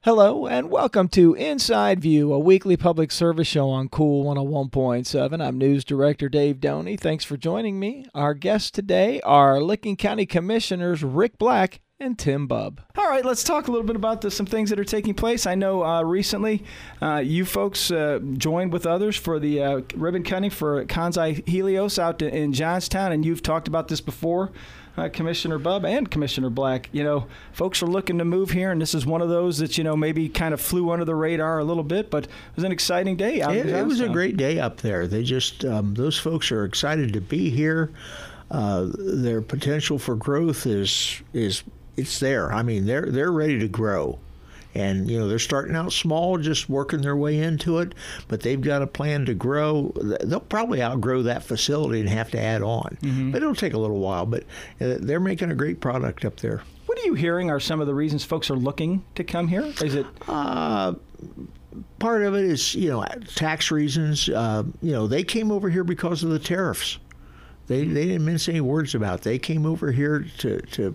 Hello and welcome to Inside View, a weekly public service show on Cool 101.7. I'm News Director Dave Doney. Thanks for joining me. Our guests today are Licking County Commissioners Rick Black and Tim Bubb. All right, let's talk a little bit about some things that are taking place. I know recently you folks joined with others for the ribbon cutting for Kansai Helios out in Johnstown, and you've talked about this before. Commissioner Bubb and Commissioner Black, folks are looking to move here, and this is one of those that, maybe kind of flew under the radar a little bit, but it was an exciting day out in Johnstown. It was a great day up there. They just, those folks are excited to be here. Their potential for growth is it's there. I mean, they're ready to grow. And, they're starting out small, just working their way into it, but they've got a plan to grow. They'll probably outgrow that facility and have to add on. Mm-hmm. But it'll take a little while, but they're making a great product up there. What are you hearing are some of the reasons folks are looking to come here? Is it... part of it is, tax reasons. They came over here because of the tariffs. They didn't mince any words about it. They came over here to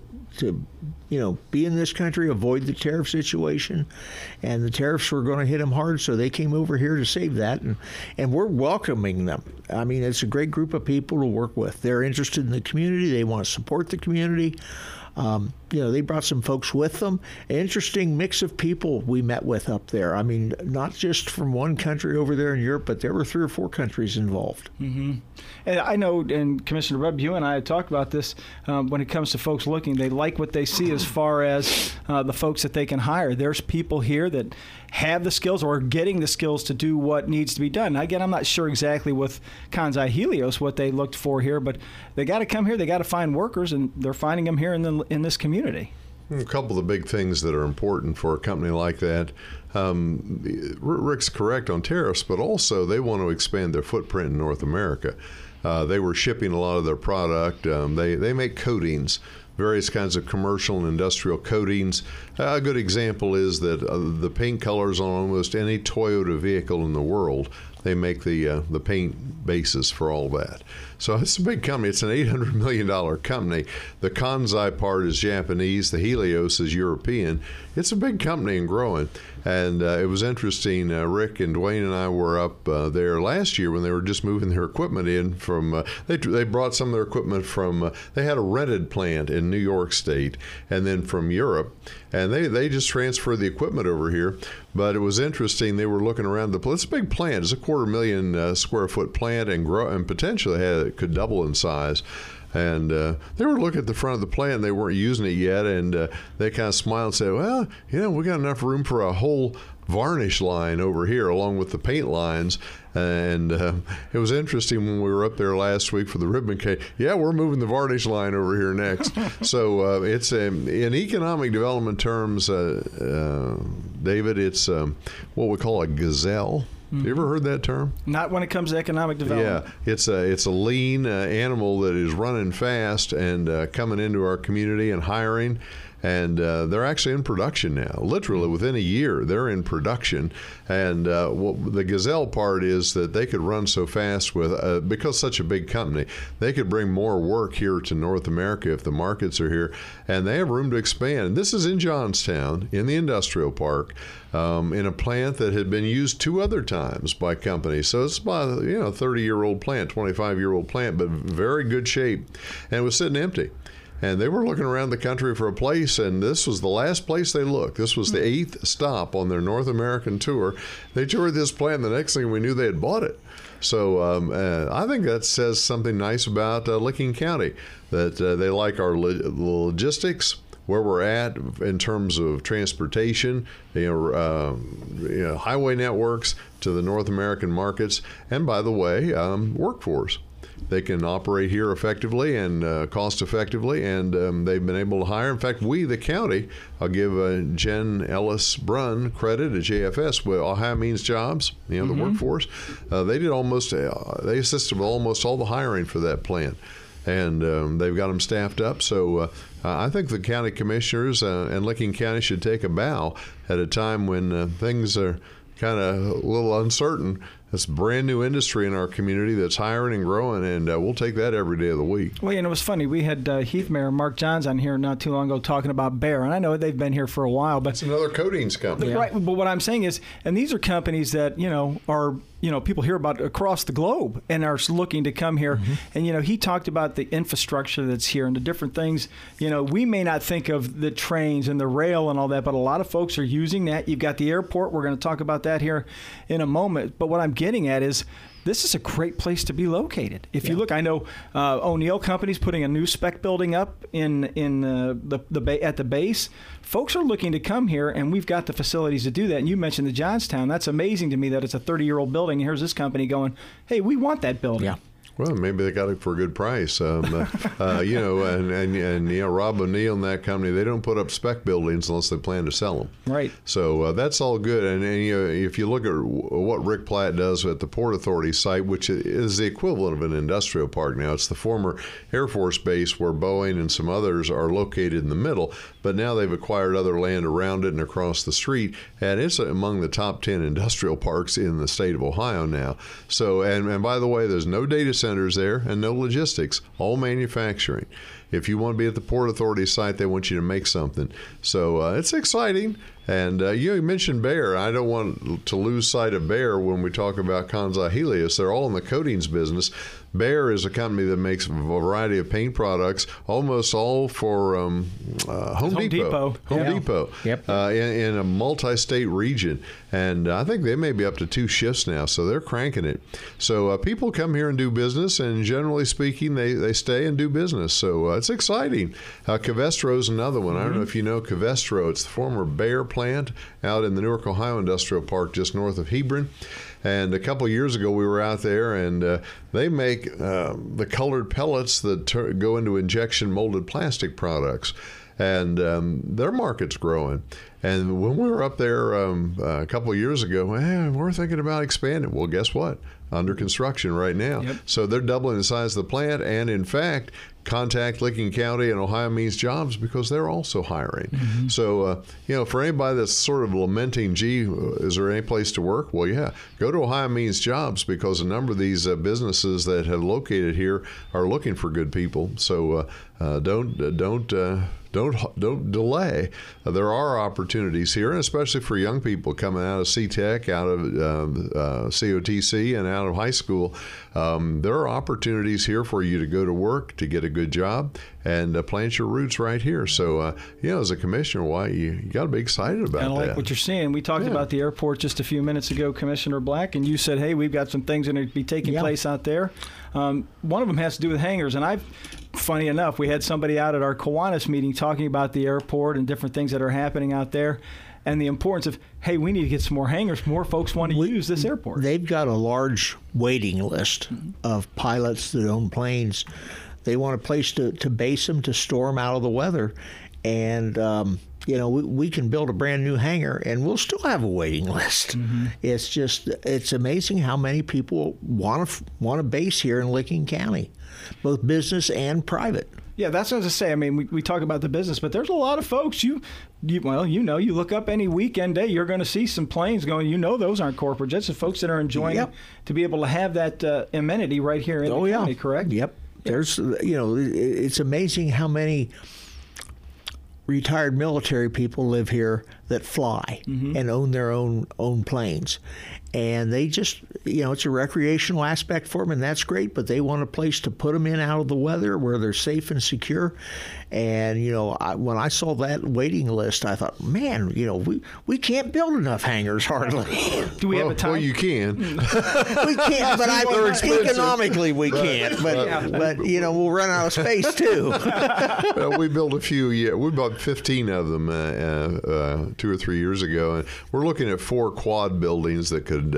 be in this country, avoid the tariff situation, and the tariffs were going to hit them hard, so they came over here to save that, and we're welcoming them. I mean, it's a great group of people to work with. They're interested in the community. They want to support the community. They brought some folks with them. An interesting mix of people we met with up there. I mean, not just from one country over there in Europe, but there were 3 or 4 countries involved. Mm-hmm. And I know, and Commissioner Bubb, you and I had talked about this, when it comes to folks looking, they like what they see as far as the folks that they can hire. There's people here that have the skills or are getting the skills to do what needs to be done. Again, I'm not sure exactly with Kansai Helios what they looked for here, but they got to come here, they got to find workers, and they're finding them here in this community. A couple of the big things that are important for a company like that. Rick's correct on tariffs, but also they want to expand their footprint in North America. They were shipping a lot of their product. They make coatings, various kinds of commercial and industrial coatings. A good example is that the paint colors on almost any Toyota vehicle in the world, they make the paint bases for all that. So it's a big company. It's an $800 million company. The Kansai part is Japanese. The Helios is European. It's a big company and growing. And it was interesting. Rick and Dwayne and I were up there last year when they were just moving their equipment in from. They brought some of their equipment from. They had a rented plant in New York State, and then from Europe, and they just transferred the equipment over here. But it was interesting. They were looking around the. It's a big plant. It's a 250,000 square foot plant, and potentially could double in size. And they were looking at the front of the plant. They weren't using it yet, and they kind of smiled and said, well, we got enough room for a whole varnish line over here along with the paint lines. And it was interesting when we were up there last week for the ribbon cutting. Yeah, we're moving the varnish line over here next. So it's in economic development terms, David, it's what we call a gazelle. Mm-hmm. You ever heard that term? Not when it comes to economic development. Yeah, it's a lean animal that is running fast and coming into our community and hiring. And they're actually in production now. Literally within a year, they're in production. And what the gazelle part is that they could run so fast with, because such a big company, they could bring more work here to North America if the markets are here. And they have room to expand. And this is in Johnstown, in the industrial park, in a plant that had been used 2 other times by companies. So it's about a 30-year-old plant, 25-year-old plant, but very good shape. And it was sitting empty. And they were looking around the country for a place, and this was the last place they looked. This was the 8th stop on their North American tour. They toured this plant, and the next thing we knew, they had bought it. So I think that says something nice about Licking County, that they like our logistics, where we're at in terms of transportation, highway networks to the North American markets, and by the way, workforce. They can operate here effectively and cost effectively, and they've been able to hire. In fact, we, the county, I'll give Jen Ellis Brunn credit at JFS with Ohio Means Jobs, the workforce. They assisted with almost all the hiring for that plant, and they've got them staffed up. So I think the county commissioners and Licking County should take a bow at a time when things are kind of a little uncertain. That's a brand new industry in our community that's hiring and growing, and we'll take that every day of the week. Well, it was funny. We had Heath Mayor Mark Johns on here not too long ago talking about Behr, and I know they've been here for a while, but it's another coatings company, right? But what I'm saying is, and these are companies that are people hear about across the globe and are looking to come here. And he talked about the infrastructure that's here and the different things. We may not think of the trains and the rail and all that, but a lot of folks are using that. You've got the airport. We're going to talk about that here in a moment. But what I'm getting at is, this is a great place to be located. If you look, I know O'Neill Company's putting a new spec building up in at the base. Folks are looking to come here, and we've got the facilities to do that. And you mentioned the Johnstown. That's amazing to me that it's a 30-year-old building. And here's this company going, hey, we want that building. Yeah. Well, maybe they got it for a good price. And Rob O'Neill and that company, they don't put up spec buildings unless they plan to sell them. Right. So that's all good. And if you look at what Rick Platt does at the Port Authority site, which is the equivalent of an industrial park now, it's the former Air Force base where Boeing and some others are located in the middle, but now they've acquired other land around it and across the street, and it's among the top 10 industrial parks in the state of Ohio now. So, and by the way, there's no data centers there and no logistics, all manufacturing. If you want to be at the Port Authority site, they want you to make something. So it's exciting. And you mentioned Behr. I don't want to lose sight of Behr when we talk about Kansai Helios. They're all in the coatings business. Behr is a company that makes a variety of paint products, almost all for Home Depot. Home Depot. Yep. In a multi-state region. And I think they may be up to 2 shifts now, so they're cranking it. So people come here and do business, and generally speaking, they stay and do business. So it's exciting. Covestro is another one. I don't know if you know Covestro. It's the former Behr plant out in the Newark, Ohio Industrial Park just north of Hebron. And a couple of years ago, we were out there, and they make the colored pellets that go into injection molded plastic products. And their market's growing. And when we were up there a couple of years ago, we're thinking about expanding. Well, guess what? Under construction right now. Yep. So they're doubling the size of the plant. And in fact, contact Licking County and Ohio Means Jobs because they're also hiring. So, for anybody that's sort of lamenting, gee, is there any place to work? Well, yeah, go to Ohio Means Jobs because a number of these businesses that have located here are looking for good people. So don't delay. There are opportunities here, and especially for young people coming out of C-Tech, out of COTC, and out of high school. There are opportunities here for you to go to work, to get a good job, and plant your roots right here. So, as a commissioner, you got to be excited about that. And I like what you're saying. We talked about the airport just a few minutes ago, Commissioner Black, and you said, hey, we've got some things that are going to be taking place out there. One of them has to do with hangars, and funny enough, we had somebody out at our Kiwanis meeting talking about the airport and different things that are happening out there and the importance of, hey, we need to get some more hangars. More folks want to use this airport. They've got a large waiting list of pilots that own planes. They want a place to base them, to store them out of the weather. And, we can build a brand new hangar and we'll still have a waiting list. It's amazing how many people want to base here in Licking County, both business and private. Yeah, that's what I was going to say. I mean, we talk about the business, but there's a lot of folks. You look up any weekend day, you're going to see some planes going. Those aren't corporate jets. The folks that are enjoying to be able to have that amenity right here in the county, correct? Yep. There's, it's amazing how many retired military people live here that fly and own their own planes. And they just, it's a recreational aspect for them, and that's great, but they want a place to put them in out of the weather where they're safe and secure. And, when I saw that waiting list, I thought, man, we can't build enough hangars hardly. Do we have a time? Well, you can. We can't, but economically we can't. But we'll run out of space, too. Well, we built a few, we bought 15 of them 2 or 3 years ago, and we're looking at 4 quad buildings that could,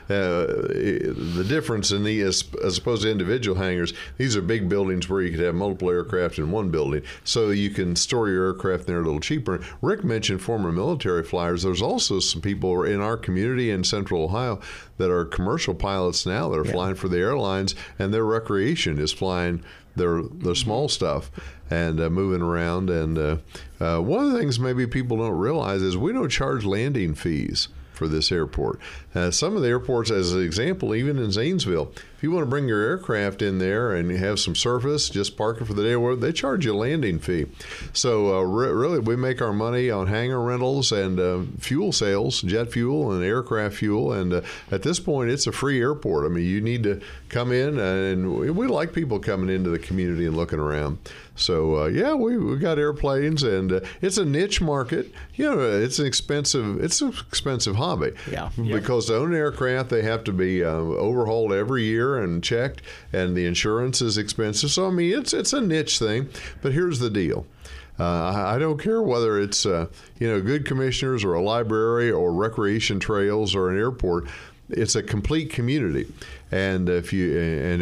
the difference in these, as opposed to individual hangars, these are big buildings where you could have multiple aircraft in one building, so you can store your aircraft there a little cheaper. Rick mentioned former military flyers. There's also some people in our community in Central Ohio that are commercial pilots now that are flying for the airlines, and their recreation is flying their small stuff and moving around. And one of the things maybe people don't realize is we don't charge landing fees. for this airport. Some of the airports, as an example, even in Zanesville, if you want to bring your aircraft in there and you have some surface, just park it for the day, or they charge you a landing fee. So really, we make our money on hangar rentals and fuel sales, jet fuel and aircraft fuel. And at this point, it's a free airport. I mean, you need to come in, and we like people coming into the community and looking around. So we got airplanes, and it's a niche market. It's an expensive hobby. Yeah. Because to own an aircraft, they have to be overhauled every year and checked, and the insurance is expensive. So I mean, it's a niche thing. But here's the deal. I don't care whether it's good commissioners or a library or recreation trails or an airport. It's a complete community, and if you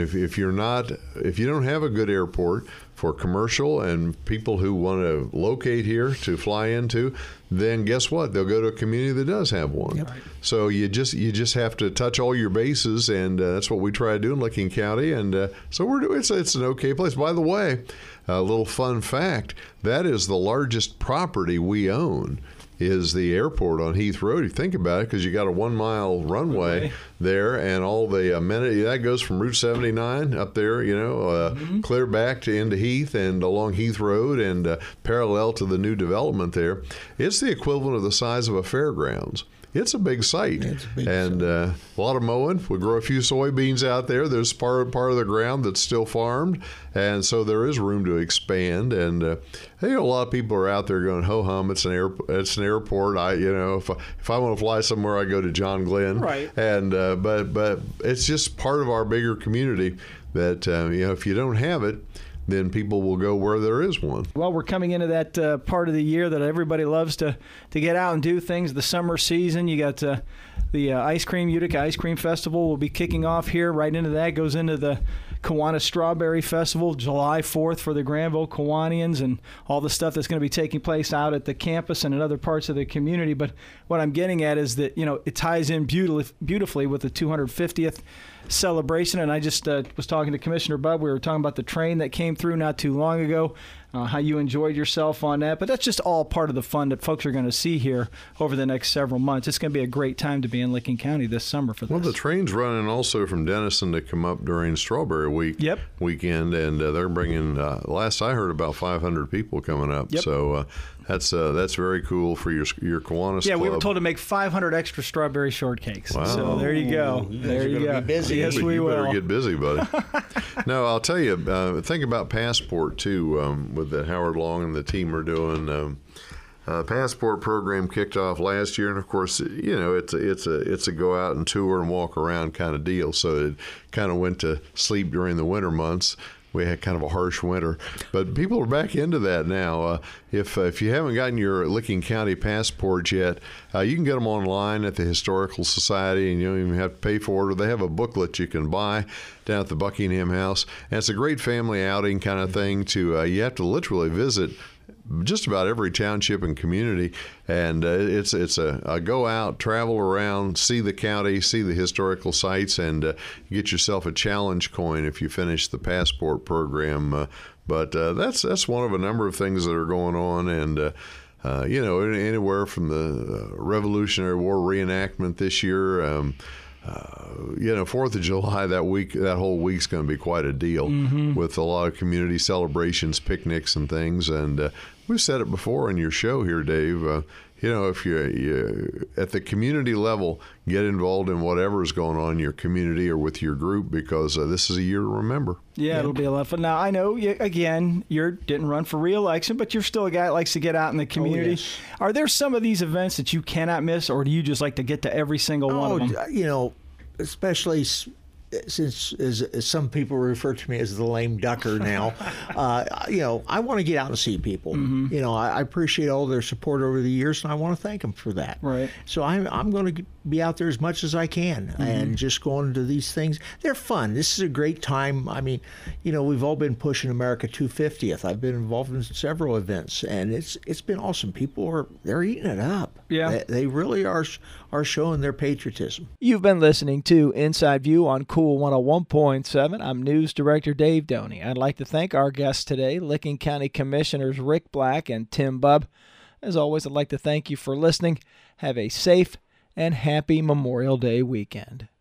don't have a good airport for commercial and people who want to locate here to fly into, then guess what? They'll go to a community that does have one. Yep. So you just have to touch all your bases, and that's what we try to do in Licking County. And so it's an okay place. By the way, a little fun fact: that is the largest property we own. Is the airport on Heath Road. You think about it, because you got a 1 mile runway there, and all the amenities that goes from Route 79 up there, clear back to into Heath and along Heath Road, and parallel to the new development there. It's the equivalent of the size of a fairgrounds. It's a big site, and a lot of mowing. We grow a few soybeans out there. There's part of the ground that's still farmed, and so there is room to expand. And a lot of people are out there going, "Ho hum! It's an airport." If I want to fly somewhere, I go to John Glenn. Right. And but it's just part of our bigger community that if you don't have it, then people will go where there is one. Well, we're coming into that part of the year that everybody loves to get out and do things. The summer season, you got the Utica Ice Cream Festival will be kicking off here. Right into that goes into the Kiwanis Strawberry Festival, July 4th for the Granville Kiwanians, and all the stuff that's going to be taking place out at the campus and in other parts of the community. But what I'm getting at is that, it ties in beautifully with the 250th celebration. And I just was talking to Commissioner Bubb. We were talking about the train that came through not too long ago, how you enjoyed yourself on that. But that's just all part of the fun that folks are going to see here over the next several months. It's going to be a great time to be in Licking County this summer for this. Well, the train's running also from Denison to come up during Strawberry Week weekend, and they're bringing, last I heard, about 500 people coming up. Yep. So that's very cool for your Kiwanis Club. We were told to make 500 extra strawberry shortcakes. Wow. So there you go. There you go. Be busy. Yes, we you will. better get busy, buddy. No, I'll tell you. Think about Passport too. With that Howard Long and the team are doing. Passport program kicked off last year, and of course, it's a go out and tour and walk around kind of deal. So it kind of went to sleep during the winter months. We had kind of a harsh winter, but people are back into that now. If you haven't gotten your Licking County passport yet, you can get them online at the Historical Society, and you don't even have to pay for it. Or they have a booklet you can buy down at the Buckingham House, and it's a great family outing kind of thing. You have to literally visit just about every township and community, and it's a go out, travel around, see the county, see the historical sites, and get yourself a challenge coin if you finish the passport program. But that's one of a number of things that are going on, and anywhere from the Revolutionary War reenactment this year. 4th of July, that whole week's going to be quite a deal with a lot of community celebrations, picnics, and things. And we've said it before in your show here, Dave. If you at the community level, get involved in whatever is going on in your community or with your group, because this is a year to remember. Yeah, it'll be a lot of fun. Now, I know, you didn't run for re-election, but you're still a guy that likes to get out in the community. Oh, yes. Are there some of these events that you cannot miss, or do you just like to get to every single one of them? Especially since as some people refer to me as the lame ducker now, I want to get out and see people. I appreciate all their support over the years, and I want to thank them for that. Right. So I'm going to be out there as much as I can and just going to these things. They're fun. This is a great time. I mean, we've all been pushing America 250th. I've been involved in several events, and it's been awesome. People they're eating it up. Yeah. They really are showing their patriotism. You've been listening to Inside View on Cool 101.7. I'm News Director Dave Doney. I'd like to thank our guests today, Licking County Commissioners Rick Black and Tim Bubb. As always, I'd like to thank you for listening. Have a safe and happy Memorial Day weekend.